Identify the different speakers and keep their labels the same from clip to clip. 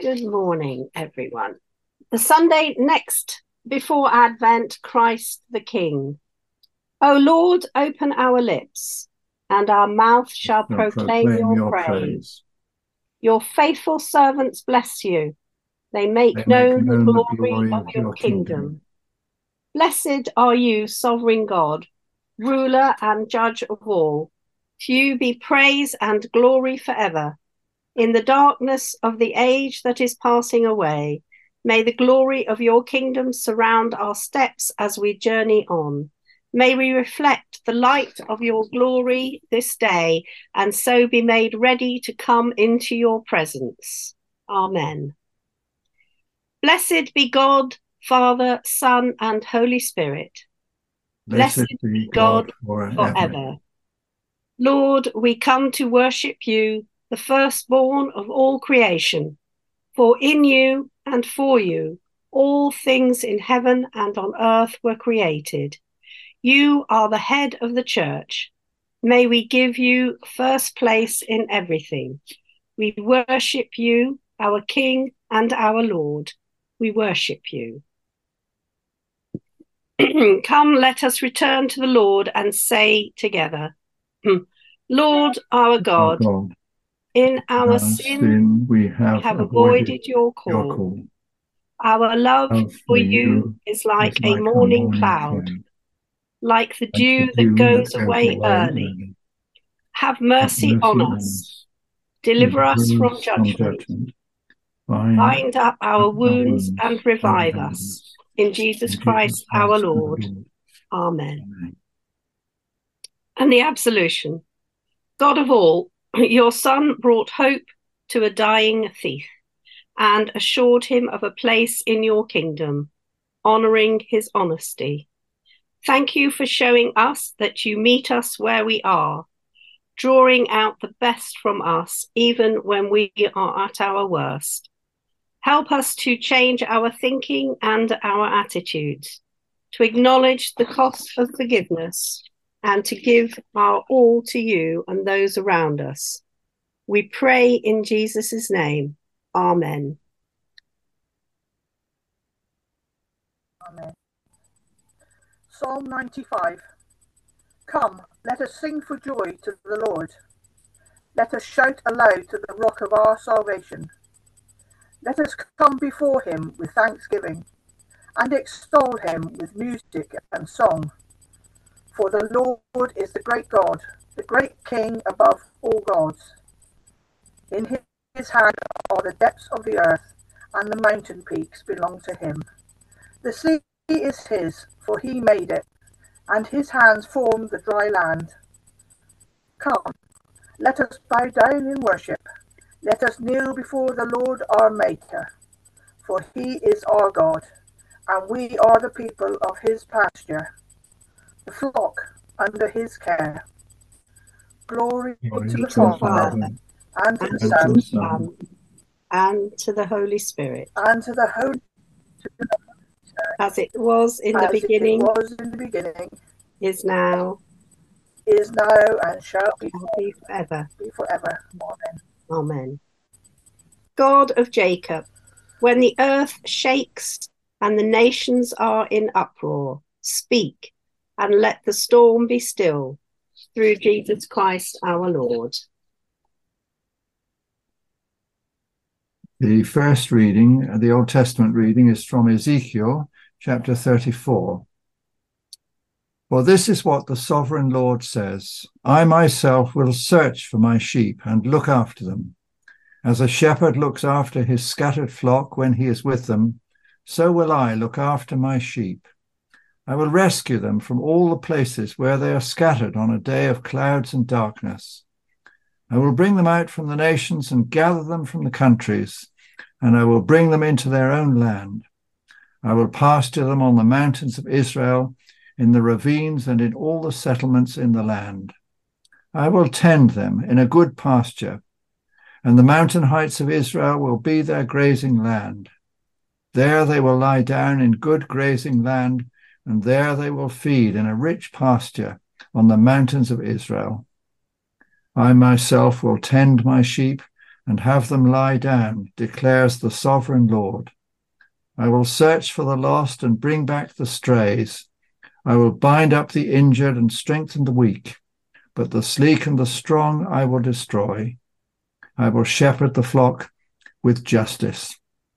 Speaker 1: Good morning, everyone. The Sunday next before Advent, Christ the King. O Lord, open our lips, and our mouth shall proclaim your praise. Your faithful servants bless you. They make known the glory of your kingdom. Blessed are you, sovereign God, ruler and judge of all. To you be praise and glory forever. In the darkness of the age that is passing away, may the glory of your kingdom surround our steps as we journey on. May we reflect the light of your glory this day, and so be made ready to come into your presence. Amen. Blessed be God, Father, Son, and Holy Spirit. Blessed be God forever. Lord, we come to worship you, the firstborn of all creation. For in you and for you, all things in heaven and on earth were created. You are the head of the church. May we give you first place in everything. We worship you, our King and our Lord. We worship you. Come, let us return to the Lord and say together, Lord our God, in our sin we have avoided your call. Our love for you is like a morning cloud, like the dew that goes away early. Have mercy on us. Deliver us from judgment. Bind up our wounds and revive us. In Jesus Christ our Lord. Amen. And the absolution. God of all, your Son brought hope to a dying thief and assured him of a place in your kingdom, honouring his honesty. Thank you for showing us that you meet us where we are, drawing out the best from us even when we are at our worst. Help us to change our thinking and our attitudes, to acknowledge the cost of forgiveness, and to give our all to you and those around us. We pray in Jesus' name. Amen.
Speaker 2: Amen. Psalm 95. Come, let us sing for joy to the Lord. Let us shout aloud to the rock of our salvation. Let us come before him with thanksgiving and extol him with music and song. For the Lord is the great God, the great King above all gods. In his hand are the depths of the earth, and the mountain peaks belong to him. The sea is his, for he made it, and his hands formed the dry land. Come, let us bow down in worship. Let us kneel before the Lord our Maker, for he is our God, and we are the people of his pasture, the flock under his care. Glory to the Father, and to the Son,
Speaker 1: and to the Holy Spirit,
Speaker 2: and to the Holy Spirit,
Speaker 1: as it was in the beginning, is now,
Speaker 2: and shall be
Speaker 1: forever.
Speaker 2: Amen.
Speaker 1: Amen. God of Jacob, when the earth shakes and the nations are in uproar, speak and let the storm be still, through Jesus Christ our Lord.
Speaker 3: The first reading, the Old Testament reading, is from Ezekiel chapter 34. For this is what the sovereign Lord says, I myself will search for my sheep and look after them. As a shepherd looks after his scattered flock when he is with them, so will I look after my sheep. I will rescue them from all the places where they are scattered on a day of clouds and darkness. I will bring them out from the nations and gather them from the countries, and I will bring them into their own land. I will pasture them on the mountains of Israel, in the ravines and in all the settlements in the land. I will tend them in a good pasture, and the mountain heights of Israel will be their grazing land. There they will lie down in good grazing land, and there they will feed in a rich pasture on the mountains of Israel. I myself will tend my sheep and have them lie down, declares the sovereign Lord. I will search for the lost and bring back the strays. I will bind up the injured and strengthen the weak, but the sleek and the strong I will destroy. I will shepherd the flock with justice.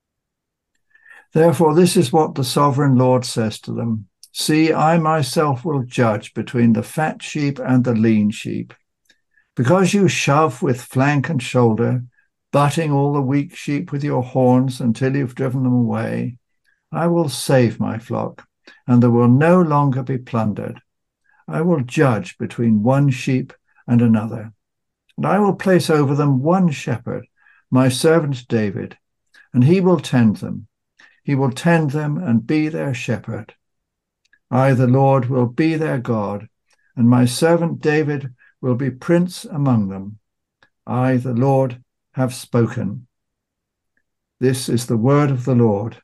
Speaker 3: Therefore, this is what the sovereign Lord says to them. See, I myself will judge between the fat sheep and the lean sheep. Because you shove with flank and shoulder, butting all the weak sheep with your horns until you've driven them away, I will save my flock, and there will no longer be plundered. I will judge between one sheep and another, and I will place over them one shepherd, my servant David, and he will tend them. He will tend them and be their shepherd. I, the Lord, will be their God, and my servant David will be prince among them. I, the Lord, have spoken. This is the word of the Lord.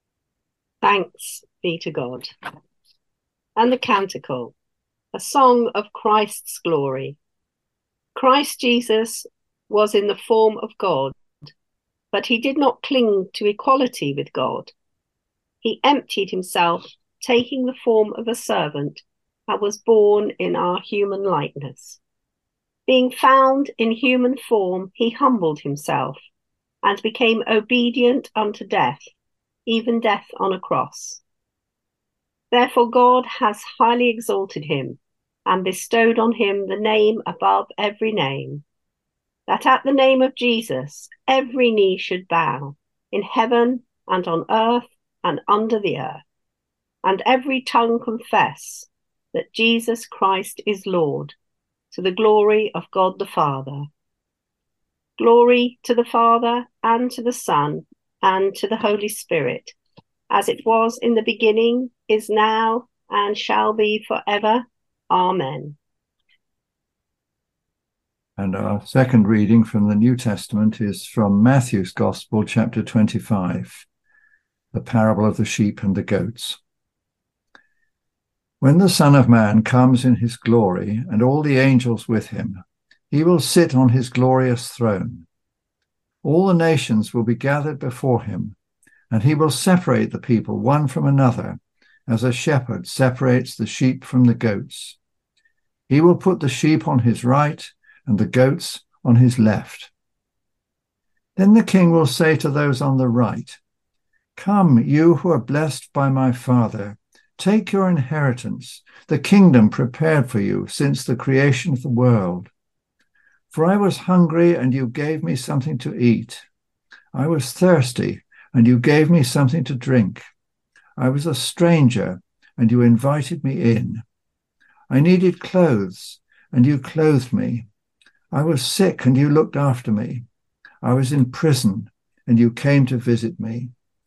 Speaker 1: Thanks be to God. And the Canticle, a song of Christ's glory. Christ Jesus was in the form of God, but he did not cling to equality with God. He emptied himself, taking the form of a servant, and was born in our human likeness. Being found in human form, he humbled himself and became obedient unto death, even death on a cross. Therefore God has highly exalted him and bestowed on him the name above every name, that at the name of Jesus every knee should bow, in heaven and on earth and under the earth, and every tongue confess that Jesus Christ is Lord, to the glory of God the Father. Glory to the Father, and to the Son, and to the Holy Spirit, as it was in the beginning, is now, and shall be forever. Amen.
Speaker 3: And our second reading from the New Testament is from Matthew's Gospel, chapter 25, the parable of the sheep and the goats. When the Son of Man comes in his glory, and all the angels with him, he will sit on his glorious throne. All the nations will be gathered before him, and he will separate the people one from another, as a shepherd separates the sheep from the goats. He will put the sheep on his right and the goats on his left. Then the king will say to those on the right, Come, you who are blessed by my Father, take your inheritance, the kingdom prepared for you since the creation of the world. For I was hungry, and you gave me something to eat. I was thirsty, and you gave me something to drink. I was a stranger, and you invited me in. I needed clothes, and you clothed me. I was sick, and you looked after me. I was in prison, and you came to visit me.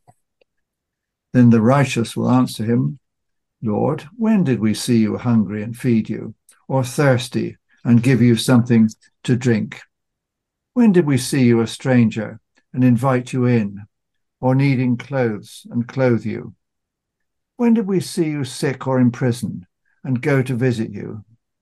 Speaker 3: Then the righteous will answer him, Lord, when did we see you hungry and feed you, or thirsty and give you something to drink? When did we see you a stranger and invite you in, or needing clothes and clothe you? When did we see you sick or in prison and go to visit you?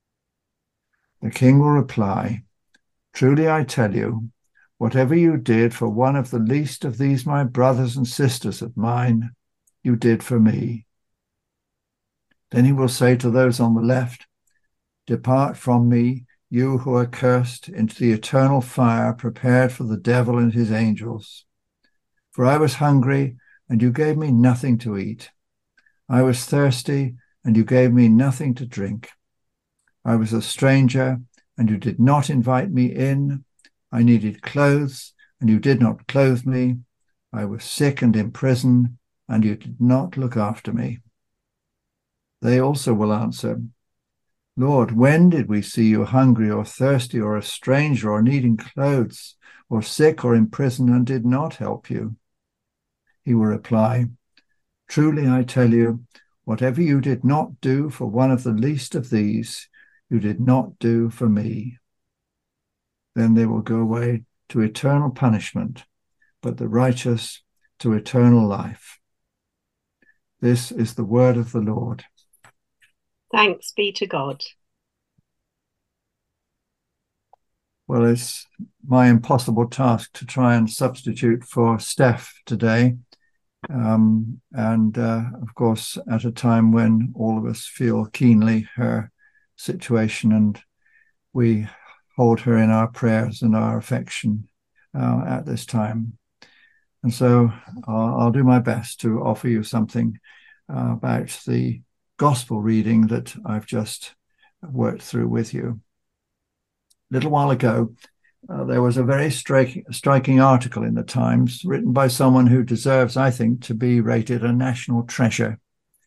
Speaker 3: The king will reply, Truly I tell you, whatever you did for one of the least of these my brothers and sisters of mine, you did for me. Then he will say to those on the left, Depart from me, you who are cursed, into the eternal fire prepared for the devil and his angels. For I was hungry, and you gave me nothing to eat. I was thirsty, and you gave me nothing to drink. I was a stranger, and you did not invite me in. I needed clothes, and you did not clothe me. I was sick and in prison, and you did not look after me. They also will answer, Lord, when did we see you hungry or thirsty or a stranger or needing clothes or sick or in prison and did not help you? He will reply, Truly I tell you, whatever you did not do for one of the least of these, you did not do for me. Then they will go away to eternal punishment, but the righteous to eternal life. This is the word of the Lord.
Speaker 1: Thanks be to God.
Speaker 3: Well, it's my impossible task to try and substitute for Steph today. Of course, at a time when all of us feel keenly her situation, and we hold her in our prayers and our affection at this time. And so I'll do my best to offer you something about the gospel reading that I've just worked through with you. A little while ago, there was a very striking article in the Times written by someone who deserves, I think, to be rated a national treasure.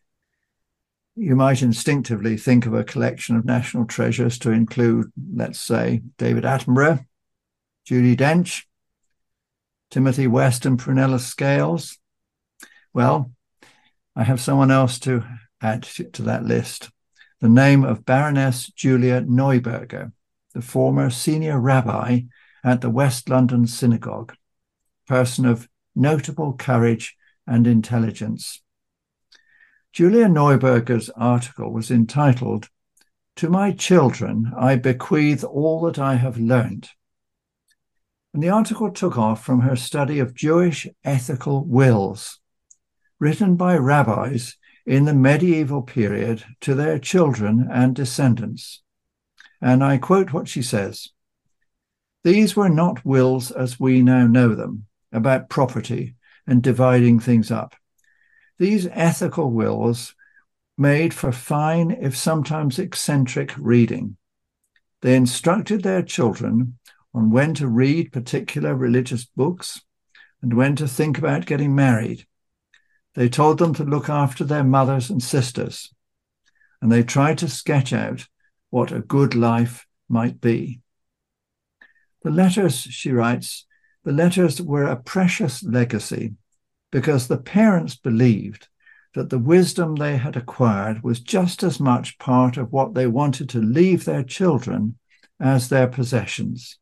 Speaker 3: You might instinctively think of a collection of national treasures to include, let's say, David Attenborough, Judi Dench, Timothy West and Prunella Scales. Well, I have someone else to add to that list. The name of Baroness Julia Neuberger, the former senior rabbi at the West London Synagogue, person of notable courage and intelligence. Julia Neuberger's article was entitled, "To My Children, I Bequeath All That I Have Learned." And the article took off from her study of Jewish ethical wills, written by rabbis in the medieval period to their children and descendants. And I quote what she says: "These were not wills as we now know them, about property and dividing things up. These ethical wills made for fine, if sometimes eccentric, reading. They instructed their children on when to read particular religious books and when to think about getting married. They told them to look after their mothers and sisters, and they tried to sketch out what a good life might be." The letters, she writes, the letters were a precious legacy because the parents believed that the wisdom they had acquired was just as much part of what they wanted to leave their children as their possessions.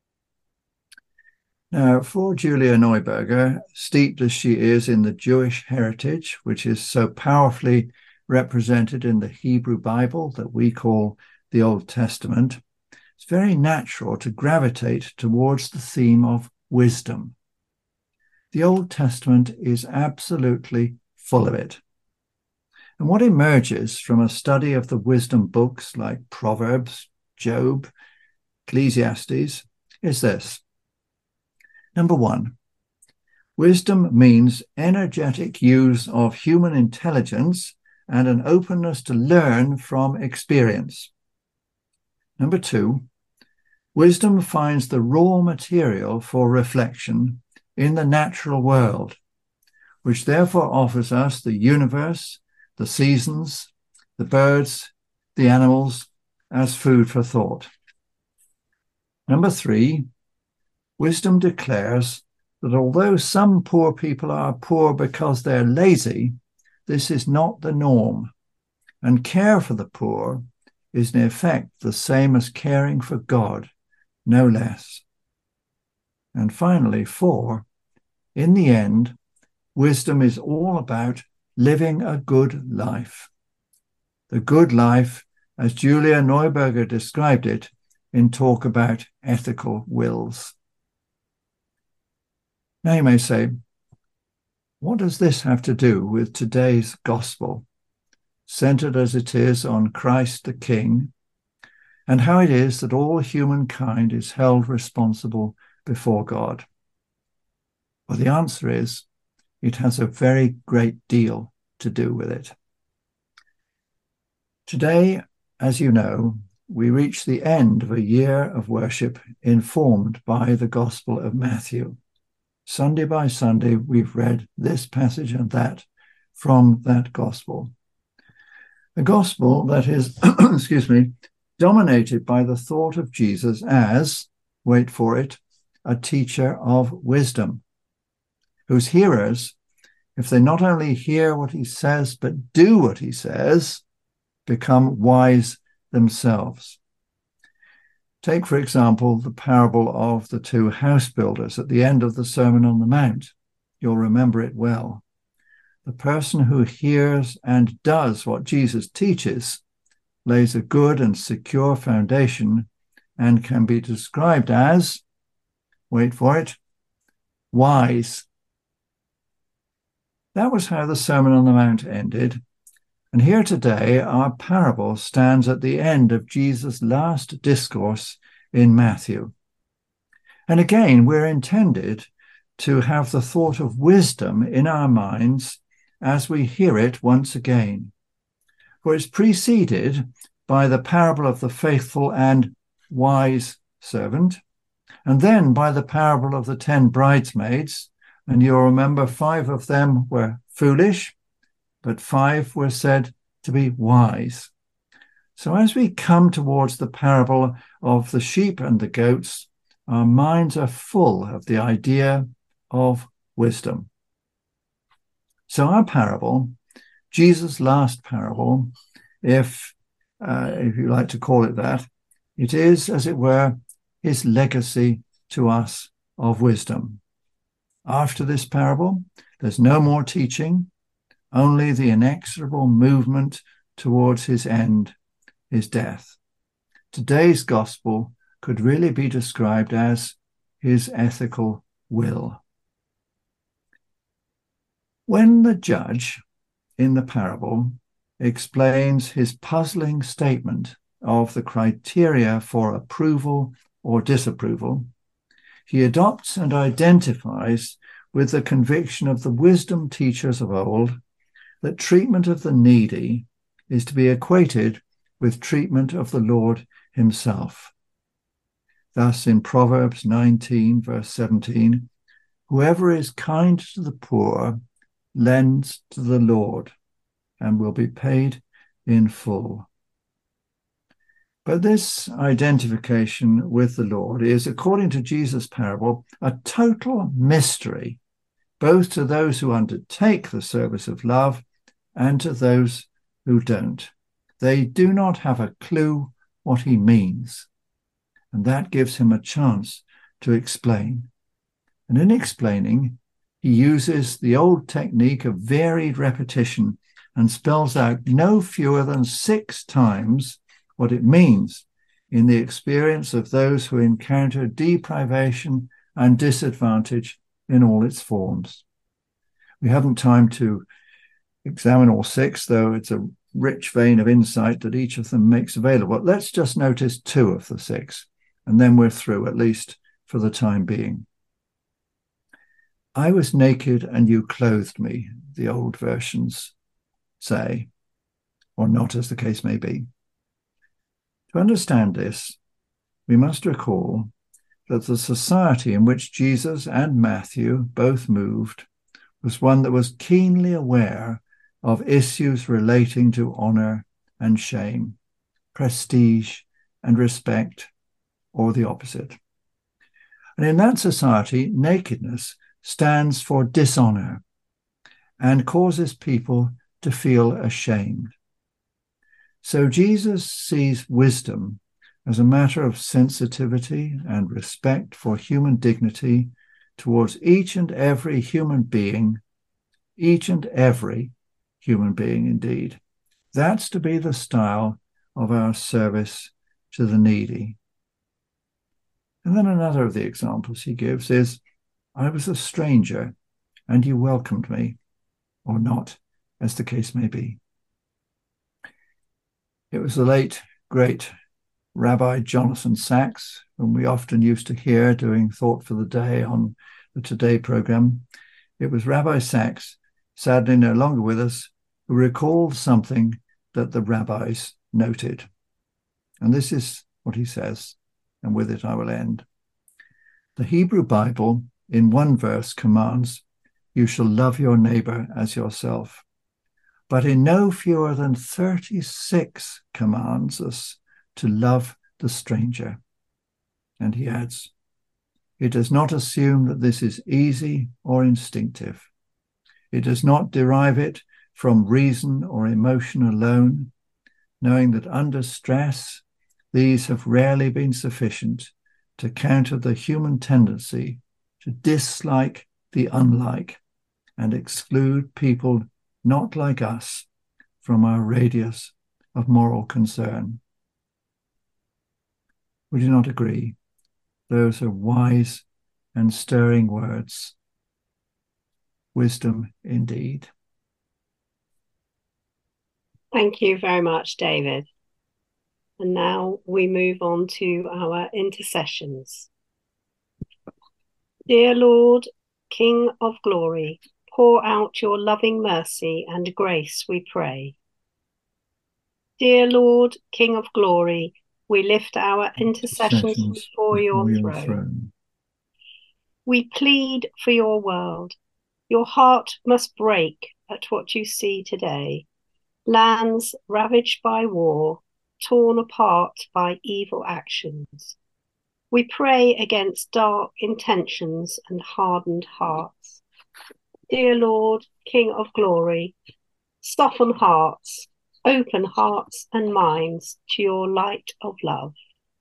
Speaker 3: Now, for Julia Neuberger, steeped as she is in the Jewish heritage, which is so powerfully represented in the Hebrew Bible that we call the Old Testament, it's very natural to gravitate towards the theme of wisdom. The Old Testament is absolutely full of it. And what emerges from a study of the wisdom books like Proverbs, Job, Ecclesiastes is this. Number one, wisdom means energetic use of human intelligence and an openness to learn from experience. Number two, wisdom finds the raw material for reflection in the natural world, which therefore offers us the universe, the seasons, the birds, the animals, as food for thought. Number three, wisdom declares that although some poor people are poor because they're lazy, this is not the norm, and care for the poor is in effect the same as caring for God, no less. And finally, four, in the end, wisdom is all about living a good life. The good life, as Julia Neuberger described it in Talk About Ethical Wills. Now you may say, what does this have to do with today's gospel, centered as it is on Christ the King, and how it is that all humankind is held responsible before God? Well, the answer is, it has a very great deal to do with it. Today, as you know, we reach the end of a year of worship informed by the Gospel of Matthew. Sunday by Sunday, we've read this passage and that from that Gospel. A Gospel that is, dominated by the thought of Jesus as, wait for it, a teacher of wisdom, whose hearers, if they not only hear what he says, but do what he says, become wise themselves. Take, for example, the parable of the two house builders at the end of the Sermon on the Mount. You'll remember it well. The person who hears and does what Jesus teaches lays a good and secure foundation and can be described as, wait for it, wise. That was how the Sermon on the Mount ended. And here today, our parable stands at the end of Jesus' last discourse in Matthew. And again, we're intended to have the thought of wisdom in our minds as we hear it once again. For it's preceded by the parable of the faithful and wise servant, and then by the parable of the 10 bridesmaids. And you'll remember 5 of them were foolish, but 5 were said to be wise. So as we come towards the parable of the sheep and the goats, our minds are full of the idea of wisdom. So our parable, Jesus' last parable, if you like to call it that, it is, as it were, his legacy to us of wisdom. After this parable, there's no more teaching, only the inexorable movement towards his end, his death. Today's gospel could really be described as his ethical will. When the judge in the parable explains his puzzling statement of the criteria for approval or disapproval, he adopts and identifies with the conviction of the wisdom teachers of old that treatment of the needy is to be equated with treatment of the Lord himself. Thus in Proverbs 19, verse 17, whoever is kind to the poor lends to the Lord and will be paid in full. But this identification with the Lord is, according to Jesus' parable, a total mystery, both to those who undertake the service of love and to those who don't. They do not have a clue what he means, and that gives him a chance to explain. And in explaining, he uses the old technique of varied repetition and spells out no fewer than 6 times what it means in the experience of those who encounter deprivation and disadvantage in all its forms. We haven't time to examine all 6, though it's a rich vein of insight that each of them makes available. Let's just notice 2 of the 6, and then we're through, at least for the time being. I was naked and you clothed me, the old versions say, or not, as the case may be. To understand this, we must recall that the society in which Jesus and Matthew both moved was one that was keenly aware of issues relating to honor and shame, prestige and respect, or the opposite. And in that society, nakedness stands for dishonor and causes people to feel ashamed. So Jesus sees wisdom as a matter of sensitivity and respect for human dignity towards each and every human being, indeed. That's to be the style of our service to the needy. And then another of the examples he gives is, I was a stranger and you welcomed me, or not, as the case may be. It was the late, great Rabbi Jonathan Sacks, whom we often used to hear doing Thought for the Day on the Today program. It was Rabbi Sacks, sadly no longer with us, who recalled something that the rabbis noted. And this is what he says, and with it I will end. The Hebrew Bible, in one verse, commands, you shall love your neighbor as yourself. But in no fewer than 36 commands us to love the stranger. And he adds, it does not assume that this is easy or instinctive. It does not derive it from reason or emotion alone, knowing that under stress, these have rarely been sufficient to counter the human tendency to dislike the unlike and exclude people not like us from our radius of moral concern. Would you not agree? Those are wise and stirring words. Wisdom indeed.
Speaker 1: Thank you very much, David. And now we move on to our intercessions. Dear Lord, King of glory, pour out your loving mercy and grace, we pray. Dear Lord, King of glory, we lift our intercessions before your throne. We plead for your world. Your heart must break at what you see today. Lands ravaged by war, torn apart by evil actions. We pray against dark intentions and hardened hearts. Dear Lord, King of glory, soften hearts, open hearts and minds to your light of love.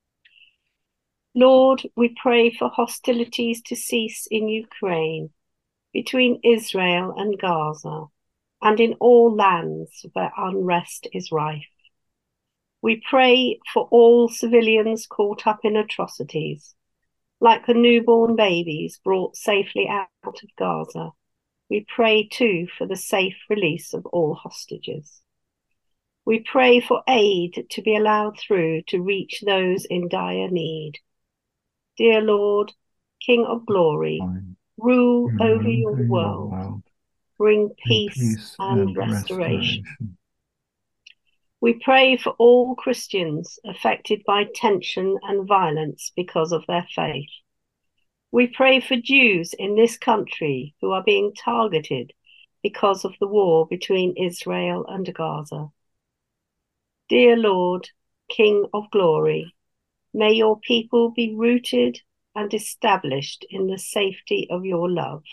Speaker 1: Lord, we pray for hostilities to cease in Ukraine, between Israel and Gaza, and in all lands where unrest is rife. We pray for all civilians caught up in atrocities, like the newborn babies brought safely out of Gaza. We pray too for the safe release of all hostages. We pray for aid to be allowed through to reach those in dire need. Dear Lord, King of glory, rule over your world, bring peace and restoration. We pray for all Christians affected by tension and violence because of their faith. We pray for Jews in this country who are being targeted because of the war between Israel and Gaza. Dear Lord, King of glory, may your people be rooted and established in the safety of your love.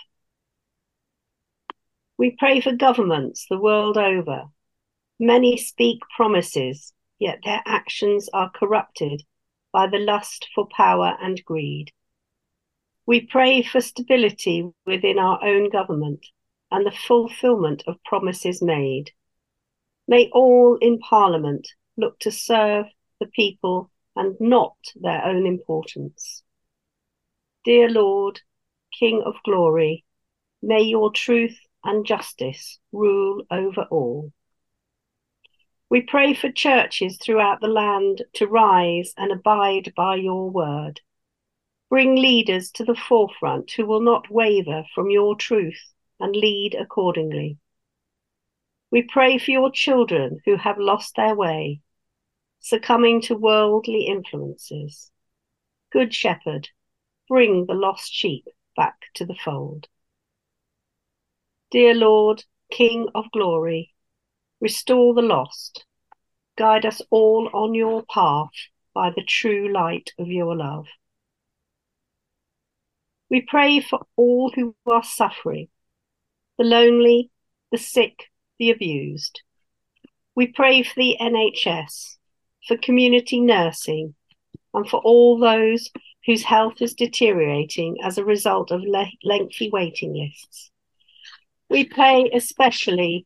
Speaker 1: We pray for governments the world over. Many speak promises, yet their actions are corrupted by the lust for power and greed. We pray for stability within our own government and the fulfillment of promises made. May all in Parliament look to serve the people and not their own importance. Dear Lord, King of glory, may your truth and justice rule over all. We pray for churches throughout the land to rise and abide by your word. Bring leaders to the forefront who will not waver from your truth and lead accordingly. We pray for your children who have lost their way, succumbing to worldly influences. Good Shepherd, bring the lost sheep back to the fold. Dear Lord, King of glory, restore the lost. Guide us all on your path by the true light of your love. We pray for all who are suffering, the lonely, the sick, the abused. We pray for the NHS, for community nursing, and for all those whose health is deteriorating as a result of lengthy waiting lists. We pray especially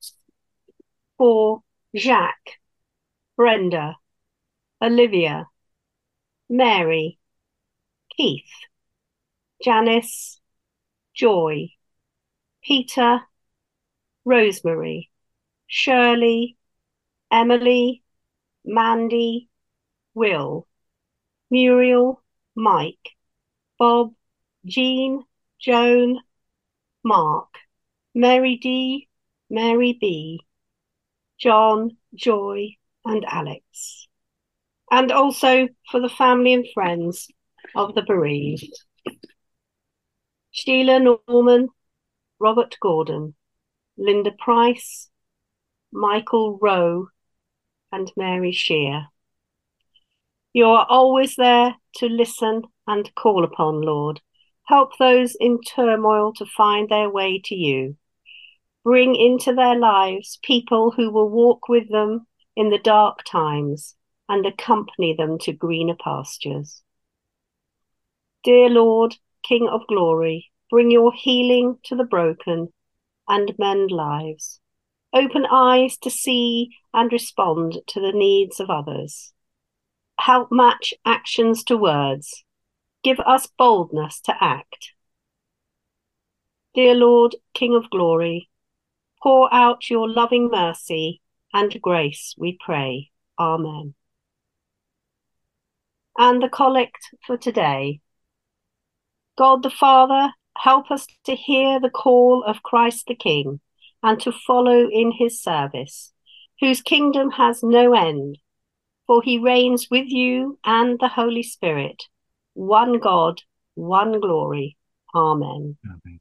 Speaker 1: for Jacques, Brenda, Olivia, Mary, Keith, Janice, Joy, Peter, Rosemary, Shirley, Emily, Mandy, Will, Muriel, Mike, Bob, Jean, Joan, Mark, Mary D, Mary B, John, Joy, and Alex. And also for the family and friends of the bereaved. Sheila Norman, Robert Gordon, Linda Price, Michael Rowe, and Mary Shear. You are always there to listen and call upon, Lord. Help those in turmoil to find their way to you. Bring into their lives people who will walk with them in the dark times and accompany them to greener pastures. Dear Lord, King of glory, bring your healing to the broken and mend lives. Open eyes to see and respond to the needs of others. help match actions to words. Give us boldness to act. Dear Lord, King of glory, pour out your loving mercy and grace, we pray. Amen. And the collect for today. God the Father, help us to hear the call of Christ the King and to follow in his service, whose kingdom has no end, for he reigns with you and the Holy Spirit, one God, one glory. Amen.
Speaker 3: Amen.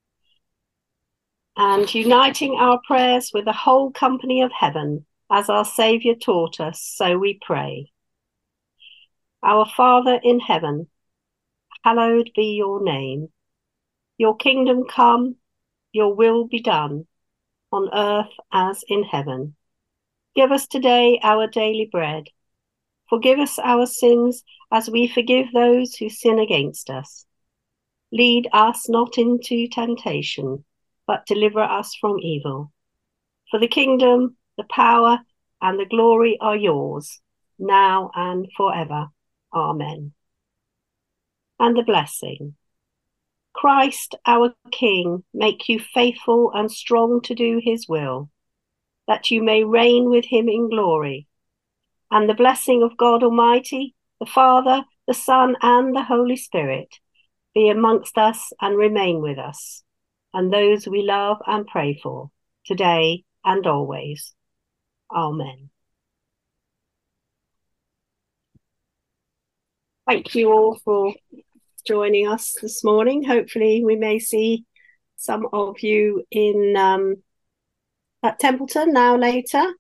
Speaker 1: And uniting our prayers with the whole company of heaven, as our Saviour taught us, so we pray. Our Father in heaven, hallowed be your name. Your kingdom come, your will be done, on earth as in heaven. Give us today our daily bread. Forgive us our sins as we forgive those who sin against us. Lead us not into temptation, but deliver us from evil. For the kingdom, the power, and the glory are yours, now and forever. Amen. And the blessing. Christ, our King, make you faithful and strong to do his will, that you may reign with him in glory. And the blessing of God Almighty, the Father, the Son, and the Holy Spirit be amongst us and remain with us, and those we love and pray for, today and always. Amen. Thank you all for joining us this morning. Hopefully we may see some of you in at Templeton now later.